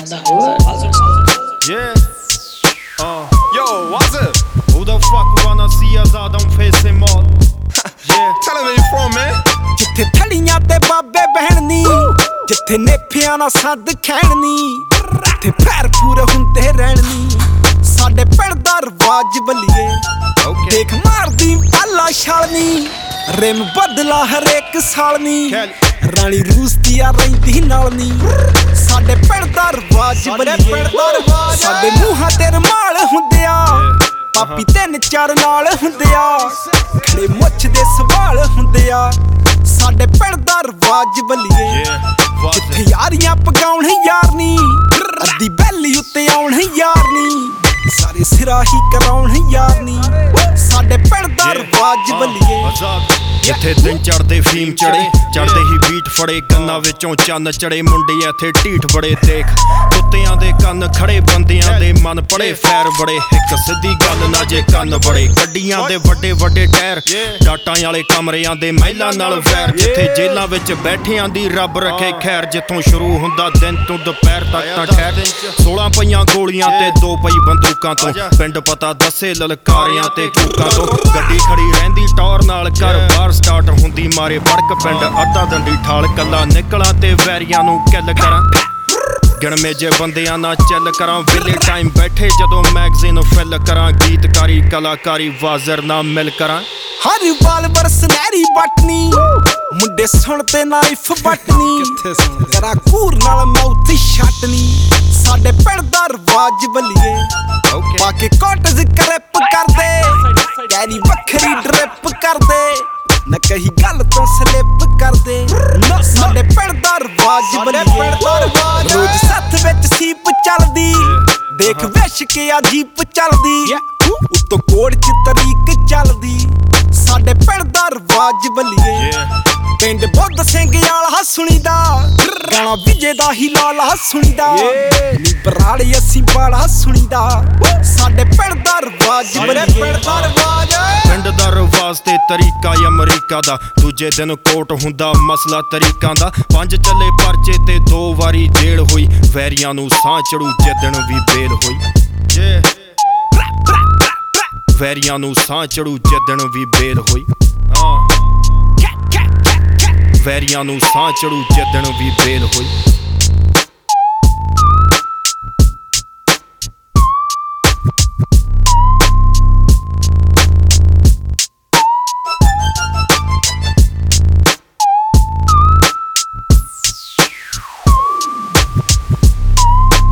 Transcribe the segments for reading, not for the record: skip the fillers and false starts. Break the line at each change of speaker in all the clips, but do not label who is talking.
in the hood.
Yeah. Yo, what's up? Who the fuck wanna see us out on facing mall? Yeah. Tell him where you from, man.
ਜਿੱਥੇ ਥੜੀਆਂ ਤੇ ਬਾਬੇ ਬਹਿਣਨੀ, ਜਿੱਥੇ ਨੇਫਿਆਂ ਨਾਲ ਸੱਦ ਖੈਣਨੀ, ਜਿੱਥੇ fire ਪੂਰੇ ਹੁੰਦੇ ਰਹਿਣਨੀ, ਸਾਡੇ ਪਿੰਡ ਦਾ ਰਵਾਜ ਬੱਲੀਏ। ਦੇਖ ਮਾਰਦੀ ਪਾਲਾ ਛਾਲਨੀ, ਰਿਮ ਬਦਲਾ ਹਰੇਕ ਸਾਲ ਨੀ, ਰਾਣੀ ਰੂਸ ਦੀ ਆ ਰਹਿੰਦੀ ਨਾਲ ਨੀ, ਸਾਡੇ ਪਿੰਡ ਦਾ ਰਵਾਜ ਬੱਲੀਏ। ਸਾਡੇ ਮੂੰਹਾਂ ਤੇ ਰਮਾਲ ਹੁੰਦੇ ਆ, ਪਾਪੀ 3-4 ਨਾਲ ਹੁੰਦੇ ਆ, ਖੜੇ ਮੁੱਛ ਦੇ ਸਵਾਲ ਹੁੰਦੇ ਆ, ਸਾਡੇ ਪਿੰਡ ਦਾ ਰਵਾਜ ਬੱਲੀਏ। ਜਿੱਥੇ ਯਾਰੀਆਂ ਪਗਾਉਣ ਯਾਰ ਨੀ, ਅੱਧੀ ਬੈਲੀ ਉੱਤੇ ਆਉਣ ਯਾਰ ਨੀ, ਸਾਰੇ ਸਿਰਾ ਹੀ ਕਰਾਉਣ ਯਾਰ ਨੀ, ਸਾਡੇ ਪਿੰਡ ਦਾ ਰਵਾਜ ਬੱਲੀਏ।
ਜਿੱਥੇ ਦਿਨ ਚੜਦੇ ਫੀਮ ਚੜੇ, ਚੜਦੇ ਹੀ ਬੀਟ ਫੜੇ, ਕੰਨਾਂ ਵਿੱਚੋਂ ਚੰਨ ਚੜੇ, ਮੁੰਡੇ ਇੱਥੇ ਢੀਠ ਬੜੇ। ਦੇਖ ਕੁੱਤਿਆਂ ਦੇ ਕੰਨ ਖੜੇ, ਬੰਦਿਆਂ ਦੇ ਮਨ ਪੜੇ, ਫੈਰ ਬੜੇ, ਇੱਕ ਸਿੱਧੀ ਗੱਲ ਨਾ ਜੇ ਕੰਨ ਬੜੇ। ਗੱਡੀਆਂ ਦੇ ਵੱਡੇ ਵੱਡੇ ਟਾਇਰ, ਡਾਟਾਂ ਵਾਲੇ ਕਮਰਿਆਂ ਦੇ ਮਹਿਲਾਂ ਨਾਲ ਵੈਰ, ਜਿੱਥੇ ਜੇਲਾਂ ਵਿੱਚ ਬੈਠਿਆਂ ਦੀ ਰੱਬ ਰੱਖੇ ਖੈਰ, ਜਿੱਥੋਂ ਸ਼ੁਰੂ ਹੁੰਦਾ ਦਿਨ ਤੋਂ ਦੁਪਹਿਰ ਤੱਕ ਤਾਂ ਠਹਿਰ। 16 ਪਈਆਂ ਗੋਲੀਆਂ ਤੇ 2 ਪਈ ਬੰਦੂਕਾਂ ਤੋਂ, ਪਿੰਡ ਪਤਾ ਦੱਸੇ ਲਲਕਾਰਿਆਂ ਤੇ ਕੂਕਾਂ ਤੋਂ। ਗੱਡੀ ਖੜੀ ਰਹਿੰਦੀ ਟੌਰ ਨਾਲ, ਘਰ ਬਾਹਰ ਸਟਾਰਟ ਹੁੰਦੀ ਮਾਰੇ ਵੜਕ, ਪਿੰਡ ਅੱਧਾ ਦੰਡੀ ਠਾਲ, ਕੱਲਾ ਨਿਕਲਾਂ ਤੇ ਵੈਰੀਆਂ ਨੂੰ ਕਿੱਲ ਕਰਾਂ। ਗਿਣਵੇਂ ਜੇ ਬੰਦਿਆਂ ਨਾਲ ਚੱਲ ਕਰਾਂ, ਵੇਲੇ ਟਾਈਮ ਬੈਠੇ ਜਦੋਂ ਮੈਗਜ਼ੀਨ ਫਿਲ ਕਰਾਂ, ਗੀਤਕਾਰੀ ਕਲਾਕਾਰੀ ਵਾਜ਼ਰ ਨਾ ਮਿਲ ਕਰਾਂ।
ਹਰ ਵਾਲ ਬਰਸਨੈਰੀ ਬਟਨੀ, ਮੁੰਡੇ ਸੁਣ ਤੇ ਨਾਈਫ ਬਟਨੀ, ਕਰਾਂ ਕੂਰ ਨਾਲ ਮਾਊਥ ਛਟਨੀ, ਸਾਡੇ ਪਿੰਡ ਦਾ ਰਵਾਜ ਬੱਲੀਏ। ਪਾ ਕੇ ਕੋਟਜ ਕਰਿਪ ਕਰਦੇ, ਕੈਰੀ ਵੱਖਰੀ ਡਰਿਪ ਕਰਦੇ, ਨਾ ਕਹੀ ਗੱਲ ਤੋਂ ਸਲਿਪ ਕਰਦੇ, ਸਾਡੇ ਪਿੰਡ ਦਾ ਰਵਾਜ ਬੱਲੀਏ। ਰੋਜ਼ ਸੱਥ ਵਿੱਚ ਸੀਪ ਚੱਲਦੀ, ਦੇਖ ਵਿਸ਼ ਕੇ ਆ ਜੀਪ ਚੱਲਦੀ, ਉੱਤੋਂ ਕੋੜ ਚ ਤਰੀਕ ਚੱਲਦੀ, ਸਾਡੇ ਪਿੰਡ ਦਾ ਰਵਾਜ ਬੱਲੀਏ। ਪਿੰਡ ਬੁੱਧ ਸਿੰਘ ਵਾਲਾ ਸੁਣੀਦਾ, ਗਾਣਾ ਵਿਜੇ ਦਾ ਹੀ ਲਾਲਾ ਸੁਣੀਦਾ, ਨੀ ਬਰਾੜੇ ਅਸੀਂ ਬਾਲਾ ਸੁਣੀਦਾ, ਸਾਡੇ ਪਿੰਡ ਦਾ ਰਵਾਜ ਬੱਲੀਏ।
ਪਿੰਡ ਦਾ ਰਵਾਜ ਤੇ ਤਰੀਕਾ ਅਮਰੀਕਾ ਦਾ, ਦੂਜੇ ਦਿਨ ਕੋਟ ਹੁੰਦਾ ਮਸਲਾ ਤਰੀਕਾਂ ਦਾ। 5 ਚੱਲੇ ਪਰਚੇ ਤੇ 2 ਵਾਰੀ ਜੇਲ੍ਹ ਹੋਈ, ਵੈਰੀਆਂ ਨੂੰ ਸਾਹ ਚੜੂ ਜਿੱਦਣ ਵੀ ਬੇਲ ਹੋਈ। ਵੈਰੀਆਂ ਨੂੰ ਸਾਹ ਚੜੂ ਜਿੱਦਣ ਵੀ ਬੇਲ ਹੋਈ, ਵੈਰੀਆਂ ਨੂੰ ਸਾਹ ਚੜੂ ਜਿੱਦਣ ਵੀ ਬੇਲ ਹੋਈ।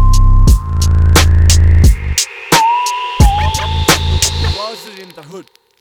In the hood.